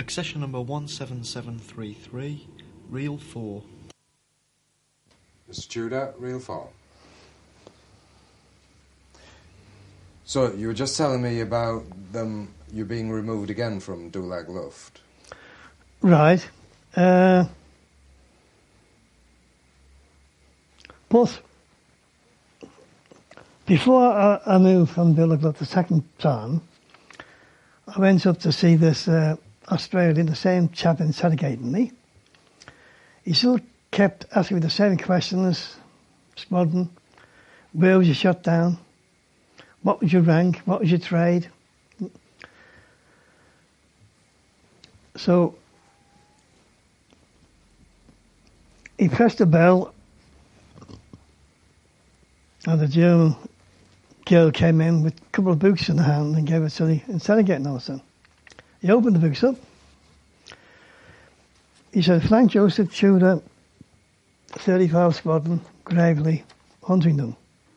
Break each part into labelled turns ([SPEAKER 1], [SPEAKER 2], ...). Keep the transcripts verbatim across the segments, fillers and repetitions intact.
[SPEAKER 1] Accession number one seven seven three three, reel four.
[SPEAKER 2] Mister Tudor, reel four. So, you were just telling me about them, you being removed again from Dulag Luft.
[SPEAKER 3] Right. Uh, but before I, I moved from Dulag Luft the second time, I went up to see this uh, Australian, the same chap interrogating me. He still kept asking me the same questions. Squadron, where was you shot down? What was your rank? What was your trade? So he pressed a bell, and the German girl came in with a couple of books in her hand and gave it to the interrogating officer. He opened the books up. He said, Frank Joseph Tudor, thirty-five Squadron, Gravely, Huntingdon.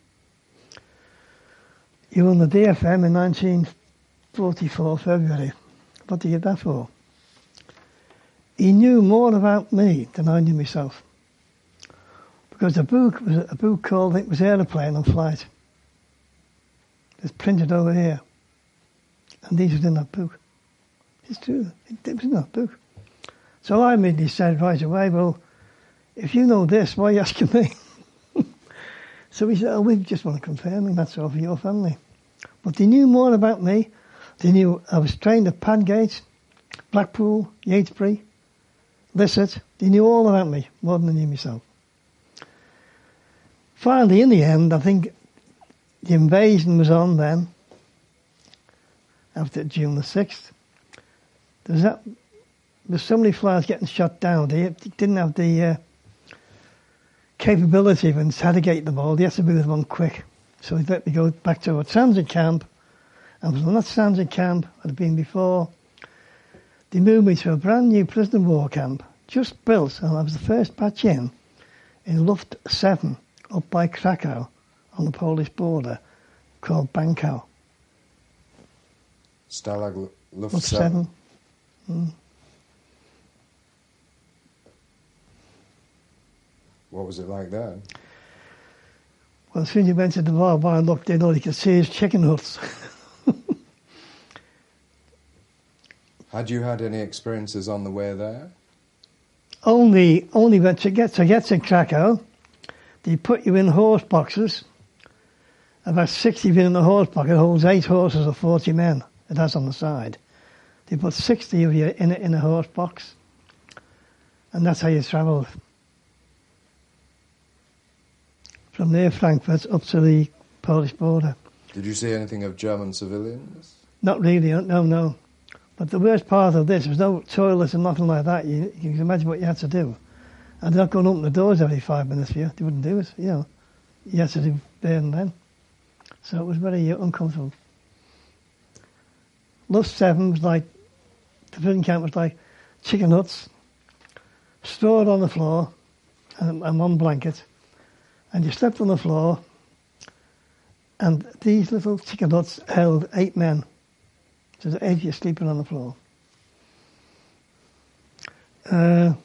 [SPEAKER 3] You were on the D F M in nineteen forty-four, February. What did you get that for? He knew more about me than I knew myself. Because the book was a book called, it was Aeroplane on Flight. It's printed over here. And these were in that book. It's true, it was in that book. So I immediately said right away, well, if you know this, why are you asking me? So he said, oh, we just want to confirm, and that's all for your family. But they knew more about me. They knew I was trained at Padgate, Blackpool, Yatesbury, Lissett. They knew all about me, more than I knew myself. Finally, in the end, I think the invasion was on then, after June the sixth. There's that, there's so many flyers getting shot down. They didn't have the uh, capability of interrogating them all. They had to move them on quick. So they let me go back to a transit camp. And from that transit camp, I'd been before, they moved me to a brand new prisoner of war camp, just built, and I was the first batch in, in Luft seven, up by Krakow, on the Polish border, called Bankow.
[SPEAKER 2] Stalag Luft
[SPEAKER 3] Luft
[SPEAKER 2] seven.
[SPEAKER 3] seven. Mm.
[SPEAKER 2] What was it like there?
[SPEAKER 3] Well, as soon as you went to the bar, bar and looked in, all you could see is chicken huts.
[SPEAKER 2] Had you had any experiences on the way there?
[SPEAKER 3] only, only when to get to get to Krakow, they put you in horse boxes. About sixty of you in a horse box. It holds eight horses or forty men. It has on the side. They put sixty of you in a, in a horse box, and that's how you travelled. From near Frankfurt up to the Polish border.
[SPEAKER 2] Did you see anything of German civilians?
[SPEAKER 3] Not really, no, no. But the worst part of this was no toilets and nothing like that. You, you can imagine what you had to do. And they're not going to open the doors every five minutes for you. They wouldn't do it, you know. You had to do there and then. So it was very uh, uncomfortable. Luft seven was like, the prison camp was like chicken huts, stored on the floor, and, and one blanket. And you slept on the floor, and these little chicken huts held eight men. So there's eight of you sleeping on the floor. Uh,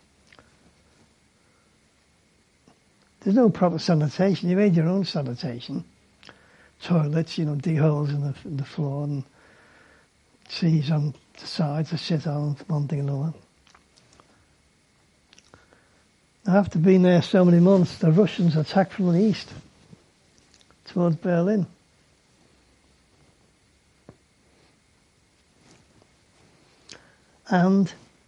[SPEAKER 3] there's no proper sanitation. You made your own sanitation. Toilets, you know, dig holes in the, in the floor and seats on the sides to sit on, one thing and another. After being there so many months, the Russians attacked from the east towards Berlin. And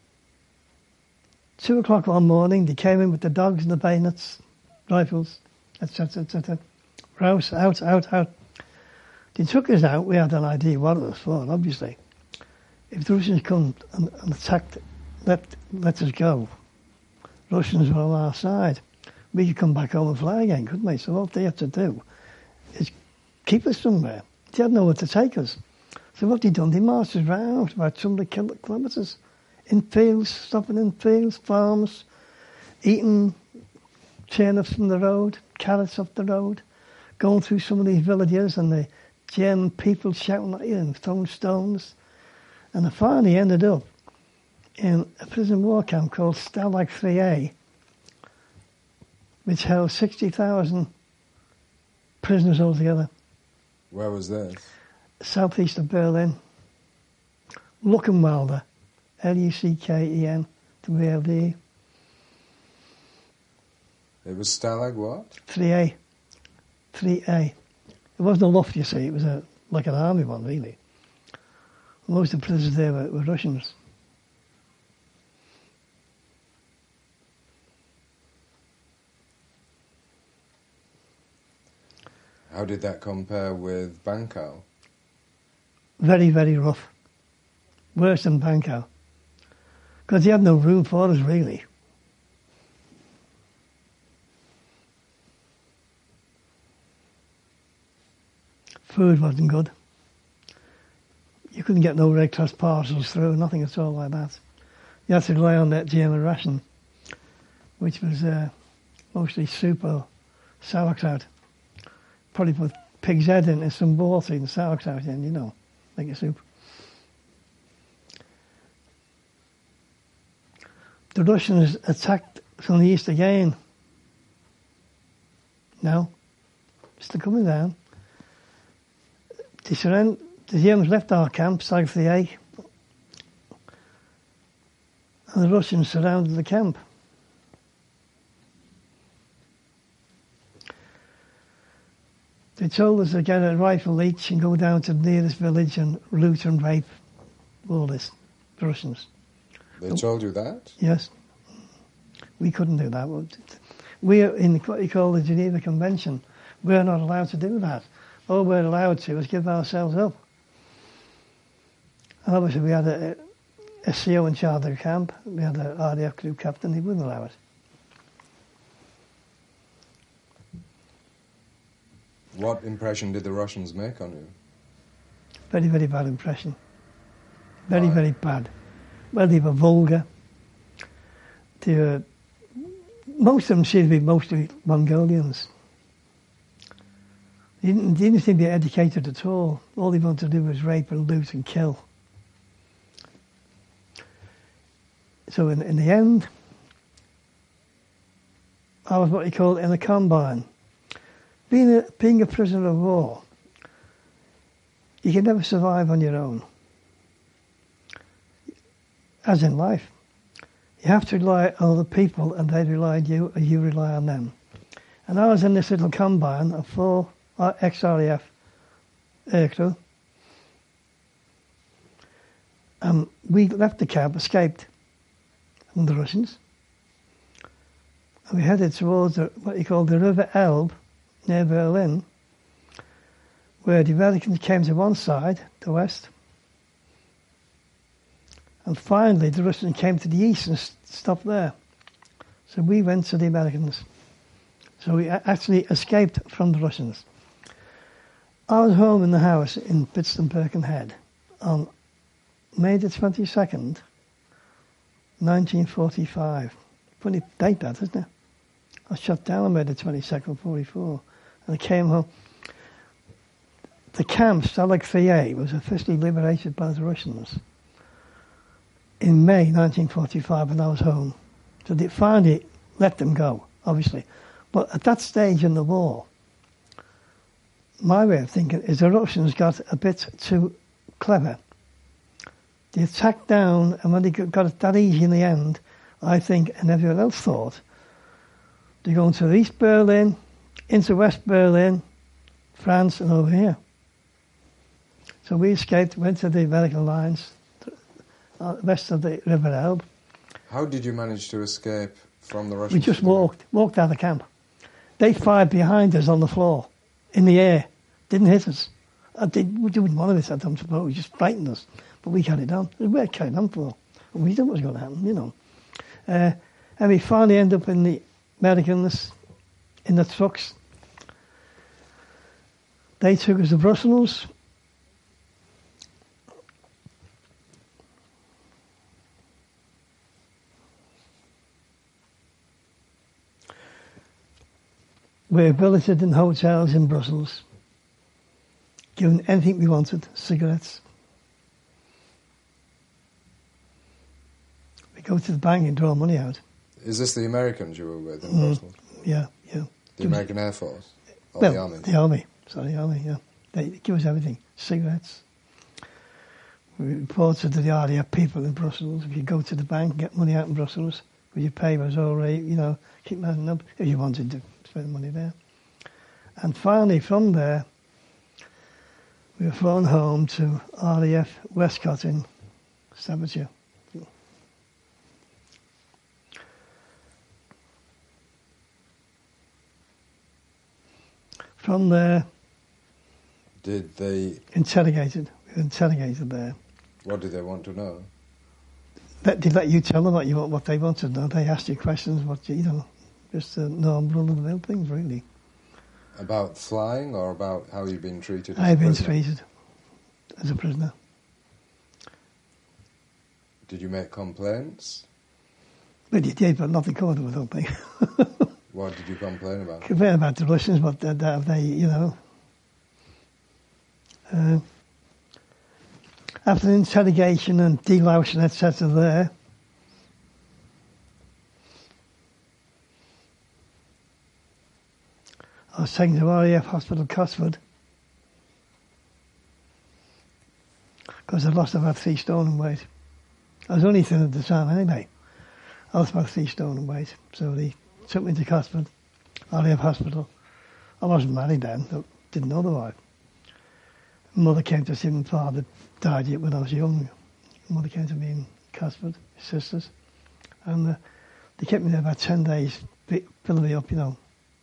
[SPEAKER 3] two o'clock one morning, they came in with the dogs and the bayonets, rifles, et cetera, et cetera. Rouse, out, out, out. They took us out. We had an idea what it was for, obviously. If the Russians come and, and attacked, let, let us go. Russians were on our side. We could come back home and fly again, couldn't we? So what they had to do is keep us somewhere. They had nowhere to take us. So what they done, they marched us round about two hundred kilometres in fields, stopping in fields, farms, eating turnips from the road, carrots off the road, going through some of these villages and the German people shouting at you and throwing stones. And I finally ended up in a prison war camp called Stalag three A, which held sixty thousand prisoners altogether.
[SPEAKER 2] Where was this?
[SPEAKER 3] Southeast of Berlin. Luckenwalde, L U C K E N W A L D E.
[SPEAKER 2] It was Stalag what?
[SPEAKER 3] three A. three A. It wasn't a loft, you see. It was a like an army one, really. Most of the prisoners there were, were Russians.
[SPEAKER 2] How did that compare with Bankow?
[SPEAKER 3] Very, very rough. Worse than Bankow. Because you had no room for us, really. Food wasn't good. You couldn't get no Red Cross parcels through, nothing at all like that. You had to rely on that German ration, which was uh, mostly soup or sauerkraut. Probably put pig's head in and some water and sauerkraut in, you know, make a soup. The Russians attacked from the east again. Now, still coming down. They surrend, the Germans left our camp, Stalag three A, and the Russians surrounded the camp. They told us to get a rifle each and go down to the nearest village and loot and rape all this, the Russians.
[SPEAKER 2] They told you that?
[SPEAKER 3] Yes. We couldn't do that. We're in what you call the Geneva Convention. We're not allowed to do that. All we're allowed to is give ourselves up. And obviously we had a, a C O in charge of the camp. We had an R D F crew captain. He wouldn't allow it.
[SPEAKER 2] What impression did the Russians make on you?
[SPEAKER 3] Very, very bad impression. Very,
[SPEAKER 2] Why? very
[SPEAKER 3] bad. Well, they were vulgar. They were, most of them seemed to be mostly Mongolians. They didn't, they didn't seem to be educated at all. All they wanted to do was rape and loot and kill. So in, in the end, I was what you call in a combine. Being a, being a prisoner of war, you can never survive on your own. As in life. You have to rely on other people and they rely on you or you rely on them. And I was in this little combine of four ex R A F aircrew. And we left the camp, escaped from the Russians. And we headed towards the, what you call the River Elbe, near Berlin, where the Americans came to one side, the west, and finally the Russians came to the east and stopped there. So we went to the Americans. So we actually escaped from the Russians. I was home in the house in Pittston Birkenhead on May the twenty-second, nineteen forty-five. Funny date that, isn't it? I was shot down on May the twenty-second, forty-four. And I came home. The camp, Stalag three A, was officially liberated by the Russians in May nineteen forty-five when I was home. So they finally let them go, obviously. But at that stage in the war, my way of thinking is the Russians got a bit too clever. They attacked down, and when they got it that easy in the end, I think, and everyone else thought, they're going to East Berlin, into West Berlin, France, and over here. So we escaped, went to the American lines, uh, west of the River Elbe.
[SPEAKER 2] How did you manage to escape from the Russians?
[SPEAKER 3] We just walked, walked out of the camp. They fired behind us on the floor, in the air. Didn't hit us. Uh, they, we didn't want to hit us, I don't suppose, just frightened us. But we carried on. We were carrying on for. We knew what was going to happen, you know. Uh, and we finally ended up in the Americans, in the trucks. They took us to Brussels. We were billeted in hotels in Brussels, given anything we wanted, cigarettes. go to the bank and draw money out.
[SPEAKER 2] Is this the Americans you were with in
[SPEAKER 3] Mm.
[SPEAKER 2] Brussels?
[SPEAKER 3] Yeah, yeah.
[SPEAKER 2] The
[SPEAKER 3] Give us-
[SPEAKER 2] American Air Force? Or
[SPEAKER 3] well,
[SPEAKER 2] the Army?
[SPEAKER 3] The army. Sorry, the army, yeah. They give us everything. Cigarettes. We reported to the R A F people in Brussels. If you go to the bank, get money out in Brussels, with your papers all right, you know, keep manning up if you wanted to spend money there. And finally, from there, we were flown home to R A F Westcott in Staffordshire. From there,
[SPEAKER 2] Did they...
[SPEAKER 3] interrogated. We were interrogated there.
[SPEAKER 2] What did they want to know?
[SPEAKER 3] Let, they let you tell them what you want, what they wanted. No, they asked you questions, what you, you know, just uh, normal run-of-the-mill things, really.
[SPEAKER 2] About flying or about how you've been treated as
[SPEAKER 3] I've
[SPEAKER 2] a
[SPEAKER 3] been
[SPEAKER 2] prisoner?
[SPEAKER 3] treated as a prisoner.
[SPEAKER 2] Did you make complaints?
[SPEAKER 3] But you did, but nothing covered with something.
[SPEAKER 2] What did you complain about?
[SPEAKER 3] Complain about the Russians, but they, they, they you know. Uh, after the interrogation and delousing, et cetera there, I was taken to R A F Hospital, Cosford, because I lost about three stone in weight. I was only thin at the time anyway. I lost about three stone in weight, so they took me to Cosford, R A F Hospital. I wasn't married then, but didn't know the wife. Mother came to see me, father died yet when I was young. Mother came to me in Cosford, his sisters, and uh, they kept me there about ten days, filling me up, you know.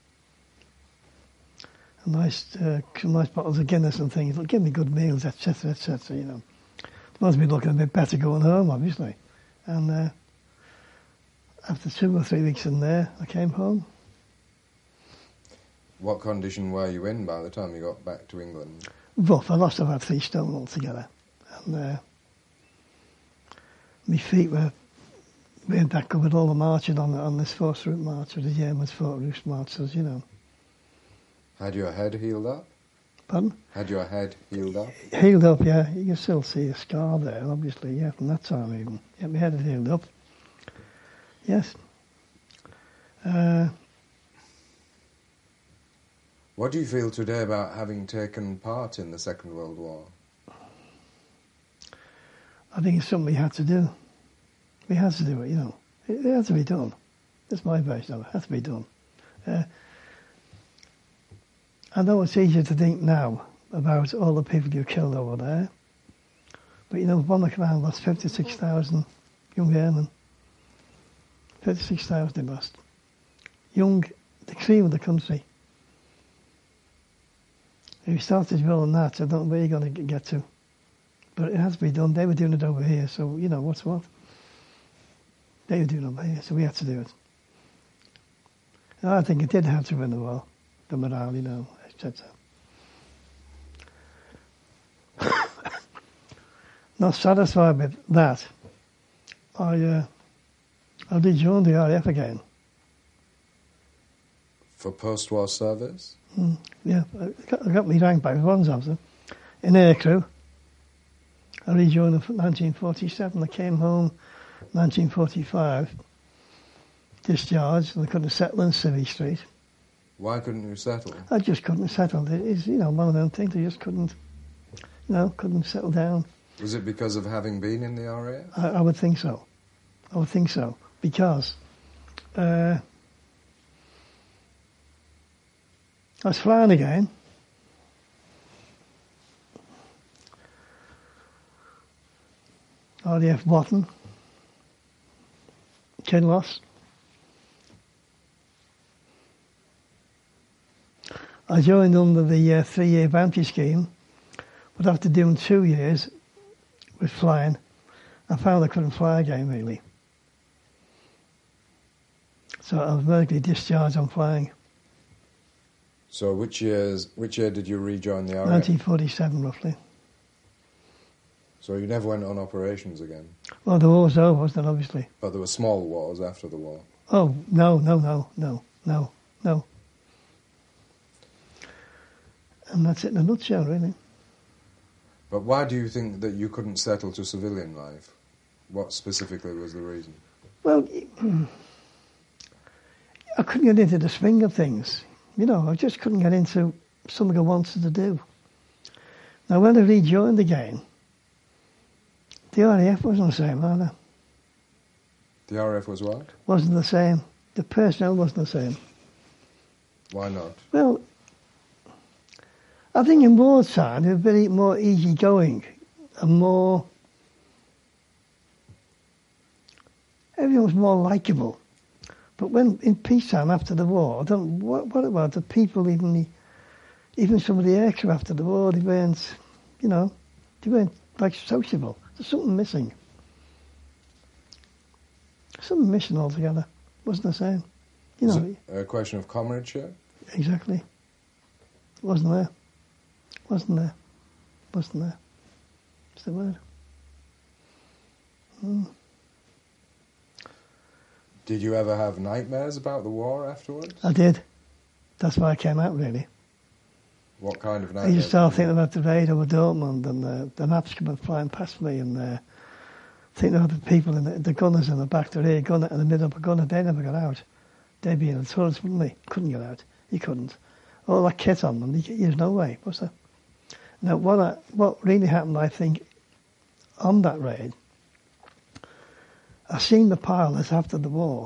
[SPEAKER 3] A nice, uh, some nice bottles of Guinness and things. They'll give me good meals, et cetera, et cetera, you know. Must be looking a bit better going home, obviously. And uh, after two or three weeks in there, I came home.
[SPEAKER 2] What condition were you in by the time you got back to England?
[SPEAKER 3] Rough. I lost about three stone altogether. And uh, my feet were, we had that covered all the marching on, on this force route march, or the Germans force route marches, you know.
[SPEAKER 2] Had your head healed up?
[SPEAKER 3] Pardon?
[SPEAKER 2] Had your head healed up?
[SPEAKER 3] Healed up, yeah. You can still see a scar there, obviously, yeah, from that time even. Yeah, my head had healed up. Yes. Uh,
[SPEAKER 2] What do you feel today about having taken part in the Second World War?
[SPEAKER 3] I think it's something we had to do. We had to do it, you know. It, it had to be done. That's my version of it. It had to be done. Uh, I know it's easier to think now about all the people you killed over there. But, you know, Bomber Command lost fifty-six thousand young airmen. fifty-six thousand they lost. Young, the cream of the country. If you started drilling that, I don't know where you're going to get to. But it has to be done. They were doing it over here, so, you know, what's what? They were doing it over here, so we had to do it. And I think it did have to win the war. The morale, you know, et cetera. Not satisfied with that, I, uh, I rejoined the R A F again.
[SPEAKER 2] For post-war service?
[SPEAKER 3] Mm, yeah, I got, I got me rank by bronze officer in aircrew. I rejoined in nineteen forty-seven. I came home nineteen forty-five, discharged, and I couldn't settle in Civvy Street.
[SPEAKER 2] Why couldn't you settle?
[SPEAKER 3] I just couldn't settle. It is, you know, one of them things. I just couldn't, you know, couldn't settle down.
[SPEAKER 2] Was it because of having been in the R A F?
[SPEAKER 3] I, I would think so. I would think so because uh, I was flying again. R A F Watton, Kinloss. I joined under the uh, three-year bounty scheme, but after doing two years with flying, I found I couldn't fly again, really. So I was medically discharged on flying.
[SPEAKER 2] So which years? Which year did you rejoin the R A F?
[SPEAKER 3] nineteen forty-seven, roughly.
[SPEAKER 2] So you never went on operations again?
[SPEAKER 3] Well, the war was over, wasn't it, obviously?
[SPEAKER 2] But there were small wars after the war?
[SPEAKER 3] Oh, no, no, no, no, no, no. And that's it in a nutshell, really.
[SPEAKER 2] But why do you think that you couldn't settle to civilian life? What specifically was the reason?
[SPEAKER 3] Well, I couldn't get into the swing of things. You know, I just couldn't get into something I wanted to do. Now, when I rejoined again, the R A F wasn't the same either.
[SPEAKER 2] The R A F was what?
[SPEAKER 3] Wasn't the same. The personnel wasn't the same.
[SPEAKER 2] Why not?
[SPEAKER 3] Well, I think in wartime they were very more easygoing and more... Everyone was more likeable. But when in peacetime after the war, I don't know what, what it was, the people, even the, even some of the aircraft after the war, they weren't, you know, they weren't like sociable. There's something missing. Something missing altogether. Wasn't the same. You know.
[SPEAKER 2] Is it a question of comradeship?
[SPEAKER 3] Exactly. Wasn't there. Wasn't there. Wasn't there. That's the word. Mm.
[SPEAKER 2] Did you ever have nightmares about the war afterwards?
[SPEAKER 3] I did. That's why I came out, really.
[SPEAKER 2] What kind of
[SPEAKER 3] I
[SPEAKER 2] nightmares?
[SPEAKER 3] used to start thinking about the raid over Dortmund and uh, the maps coming flying past me and uh, thinking about the people, in the, the gunners in the back, the rear gunner and the middle up a gunner, they never got out. They'd be in the turrets, wouldn't they? Couldn't get out. You couldn't. All that kit on them, there's no way, was there? Now, what, I, what really happened, I think, on that raid, I seen the pilots after the war.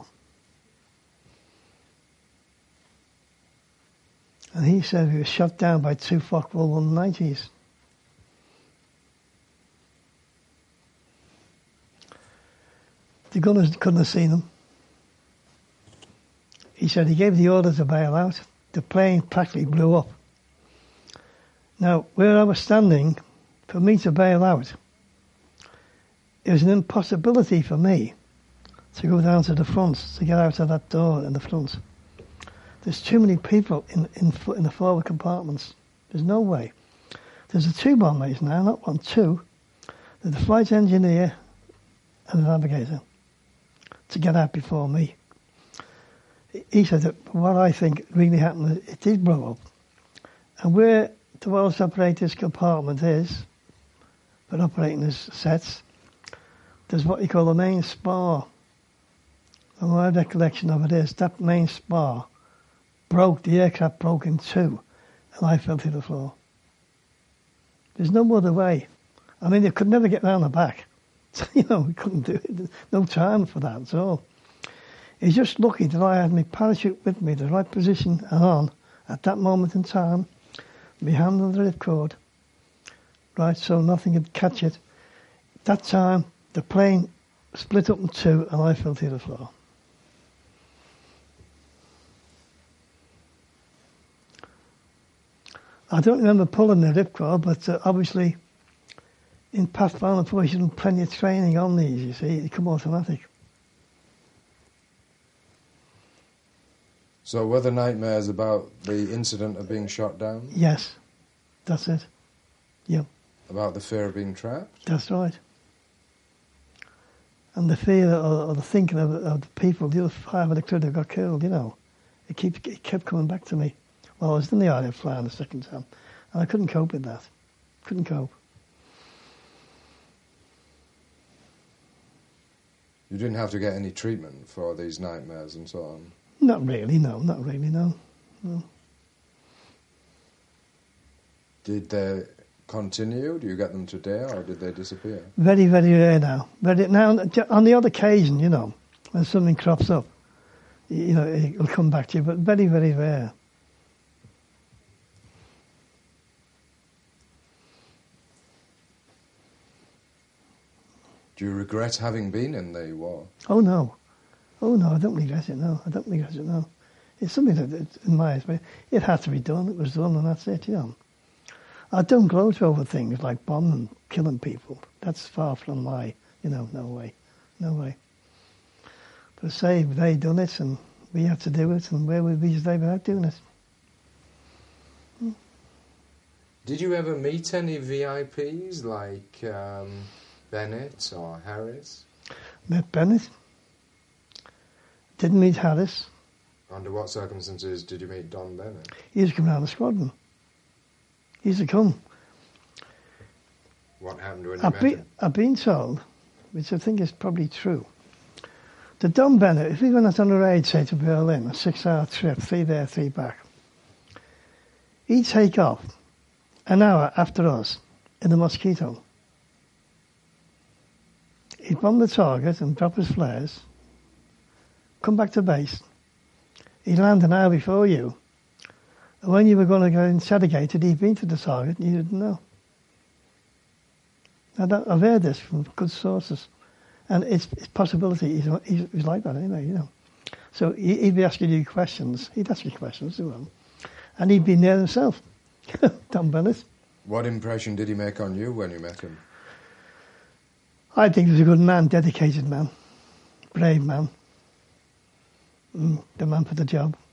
[SPEAKER 3] And he said he was shot down by two Focke-Wulf one nineties. The gunners couldn't have seen them. He said he gave the order to bail out. The plane practically blew up. Now, where I was standing, for me to bail out, it was an impossibility for me to go down to the front, to get out of that door in the front. There's too many people in in, in the forward compartments. There's no way. There's a two bomb mates now, not one, two. There's the flight engineer and the navigator to get out before me. He said that what I think really happened, it did blow up. And where the Welsh operator's compartment is, for operating his sets, there's what you call the main spar. And my recollection of it is that main spar broke, the aircraft broke in two, and I fell to the floor. There's no other way. I mean, they could never get round the back. So, you know, we couldn't do it. No time for that at all. It's just lucky that I had my parachute with me, the right position and on, at that moment in time, my hand on the ripcord, right, so nothing could catch it. That time, the plane split up in two, and I fell to the floor. I don't remember pulling the ripcord, but uh, obviously in Pathfinder Force you done plenty of training on these, you see, they come automatic.
[SPEAKER 2] So were the nightmares about the incident of being shot down?
[SPEAKER 3] Yes, that's it. Yeah.
[SPEAKER 2] About the fear of being trapped?
[SPEAKER 3] That's right. And the fear or, or the thinking of, of the people, the other five of the crew that got killed, you know, it, keep, it kept coming back to me. Well, I was in the R A F flying the second time, and I couldn't cope with that. Couldn't cope.
[SPEAKER 2] You didn't have to get any treatment for these nightmares and so on?
[SPEAKER 3] Not really, no. Not really, no. no.
[SPEAKER 2] Did they continue? Do you get them today, or did they disappear?
[SPEAKER 3] Very, very rare now. Very, now, on the odd occasion, you know, when something crops up, you know, it'll come back to you, but very, very rare.
[SPEAKER 2] Do you regret having been in the war?
[SPEAKER 3] Oh, no. Oh, no, I don't regret it, no. I don't regret it, no. It's something that, in my experience, it had to be done. It was done, and that's it, you know. I don't gloat over things like bombing and killing people. That's far from my, you know, no way. No way. But say, they done it, and we had to do it, and where would we today without doing it? Hmm.
[SPEAKER 2] Did you ever meet any V I Ps like um, Bennett or Harris?
[SPEAKER 3] Met Bennett. Didn't meet Harris.
[SPEAKER 2] Under what circumstances did you meet Don Bennett?
[SPEAKER 3] He used to come around the squadron. He used to come.
[SPEAKER 2] What happened when you
[SPEAKER 3] I've,
[SPEAKER 2] met
[SPEAKER 3] be,
[SPEAKER 2] him?
[SPEAKER 3] I've been told, which I think is probably true, The Don Bennett, if we went on a raid, say, to Berlin, a six-hour trip, three there, three back, he'd take off an hour after us in the Mosquito. He'd bomb the target and drop his flares, come back to base. He'd land an hour before you. And when you were going to go interrogated, he'd been to the target and you didn't know. Now that, I've heard this from good sources. And it's, it's possibility he's, he's, he's like that anyway, you know. So he, he'd be asking you questions. He'd ask you questions as well. And he'd been there himself, Don Bennett.
[SPEAKER 2] What impression did he make on you when you met him?
[SPEAKER 3] I think he was a good man, dedicated man, brave man. Mm, the man for the job.